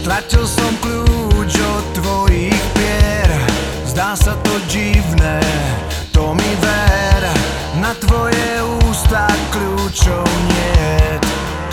Stratil som kľúč od tvojich pier. Zdá sa to divné, to mi ver. Na tvoje ústa kľúčov niet.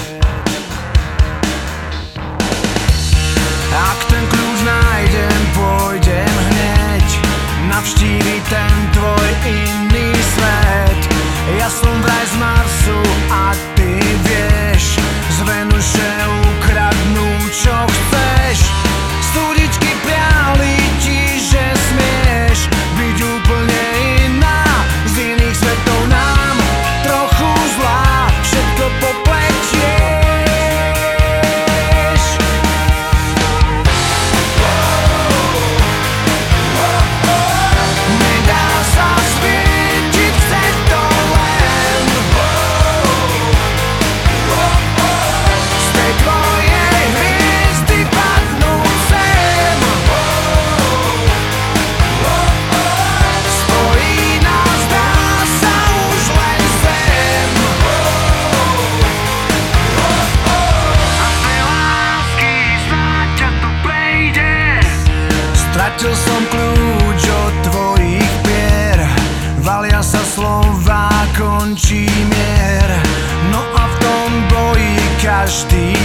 Ak ten kľúč nájdem, pôjdem hneď navštíviť ten tvoj iný svet. Ja som vraj z Marsu a ty vieš z Venuše ukradnúť čo chceš. Studičky priali ti, že smieš byť úplne iná. Z iných svetov nám trochu zlá, všetko popletieš. Nedá sa svietiť svetom len z tej tvojej hviezdy padnú sem. Stojí nás, dá sa už len zem. A tej lásky snáď ťa to prejde. Stratil som kľúč od tvojich pier. Valia sa slova, končí mier. No a v tom boji každý